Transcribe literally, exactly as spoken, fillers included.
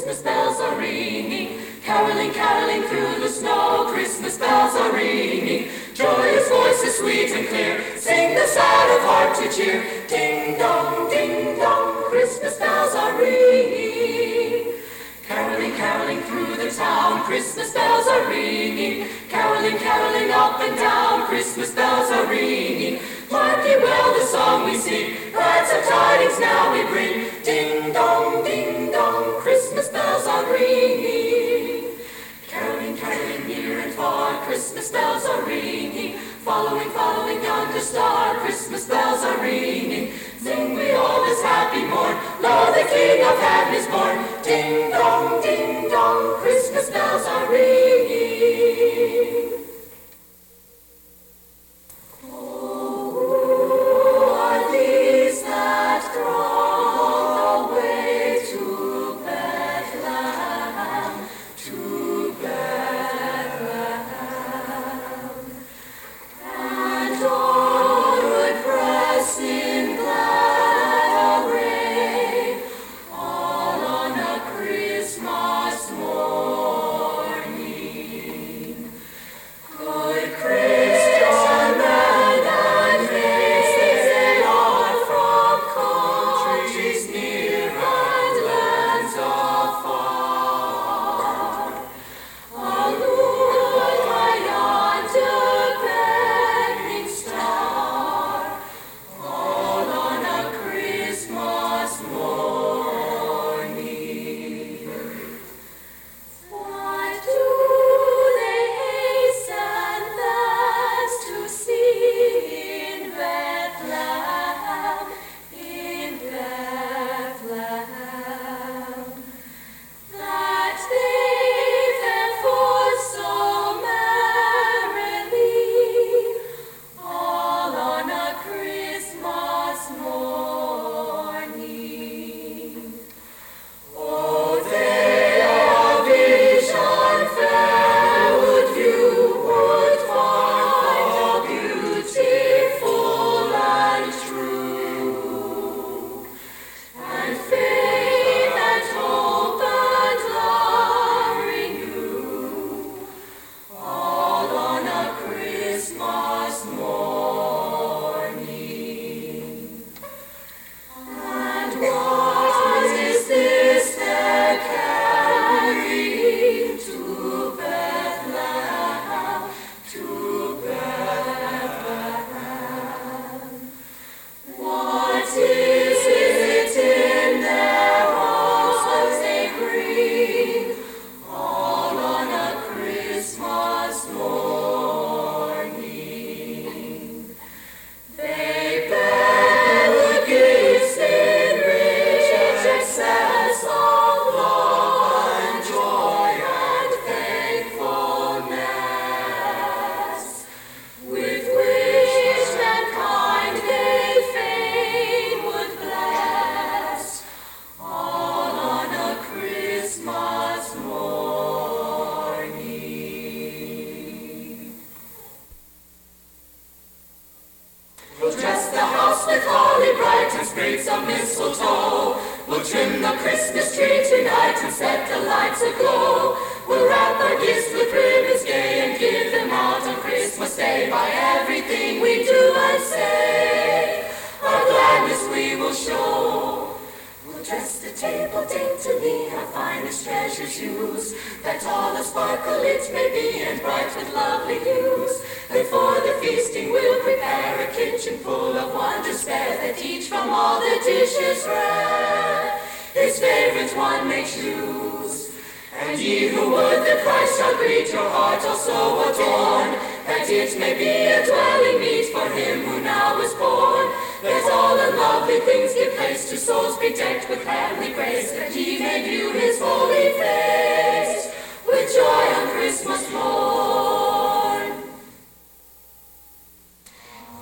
Christmas bells are ringing. Caroling, caroling through the snow, Christmas bells are ringing. Joyous voices sweet and clear, sing the sad of heart to cheer. Ding dong, ding dong, Christmas bells are ringing. Caroling, caroling through the town, Christmas bells are ringing. Caroling, caroling up and down, Christmas bells are ringing. Mark ye well the song we sing, glad of tidings now we bring. Ding dong, ding dong, Christmas bells are ringing. Caroling, caroling near and far, Christmas bells are ringing. Following, following yonder star, Christmas bells are ringing. Sing we all this happy morn, lo, the King of Heaven is born. Ding dong, ding dong, Christmas bells are ringing. Oh, are these that throng the way to Bethlehem, to Bethlehem, and onward press in glad array, all on a Christmas morning. Good Christian men and maids, they are from countries near and lands afar. Look by yonder beckoning star, all on a Christmas morning. What do they hasten thus to see in Bethlehem, in Bethlehem, that they fare forth so merrily, all on a Christmas morning? Oh, they of vision fair would view, would find all beautiful and true, and faith and hope and love renew, all on a Christmas morning. And what is this they're carrying to Bethlehem, to Bethlehem? What is it in their arms they bring, all on a Christmas morning? They bear the gifts in rich excess of love and joy and thankfulness, with which mankind they fain would bless, all on a Christmas morning. We'll dress the house with holly bright and sprigs of mistletoe. We'll trim the Christmas tree tonight and set the lights aglow. We'll wrap our gifts with ribbons gay and give them out on Christmas Day. By everything we do and say, our gladness we will show. We'll dress the table daintily, our finest treasures use, that all a sparkle it may be and bright with lovely hues. And for the feasting we'll prepare a kitchen full of wonders fair, that each from all the dishes rare his favorite one may choose. And ye who would that Christ shall greet your heart also adorn, that it may be a dwelling meet for him who now is born. Let all the lovely things give place to souls bedecked with heavenly grace, that ye may view his holy face with joy on Christmas morn.